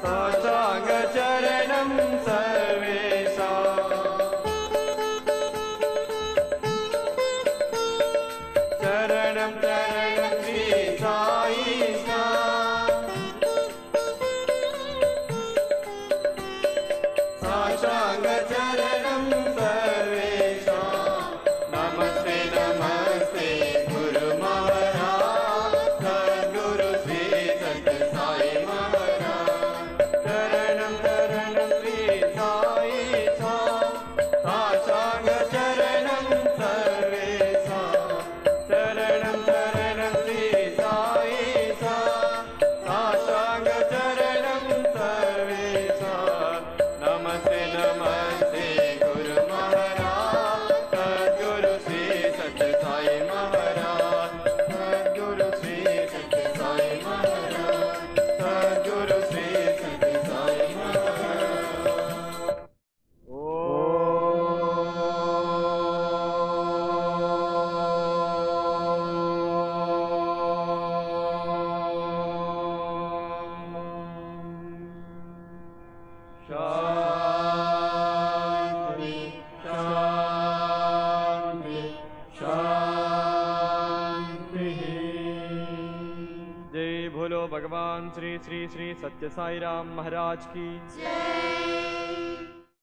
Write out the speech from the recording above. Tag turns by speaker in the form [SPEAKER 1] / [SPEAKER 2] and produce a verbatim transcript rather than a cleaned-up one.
[SPEAKER 1] साष्टांग चरणं सर्वेशा चरणं चरणं श्री साई सा साष्टांग चरणं सर्वेशा नमस्ते नमस्ते गुरु महाराज सद्गुरु श्री सत्य साई महाराज चरणं चरणं श्री साई सा साष्टांग चरणं सर्वेशा चरणं चरणं श्री साई सा साष्टांग चरणं सर्वेशा नमस्ते नमस्ते गुरु महाराज सद्गुरु श्री सत्य साई महाराज सद्गुरु श्री सत्य साई महाराज सद्गुरु श्री सत्य साई महाराज शांति शांति शांति। जय बोलो भगवान श्री श्री श्री सत्य साई राम महाराज की जय।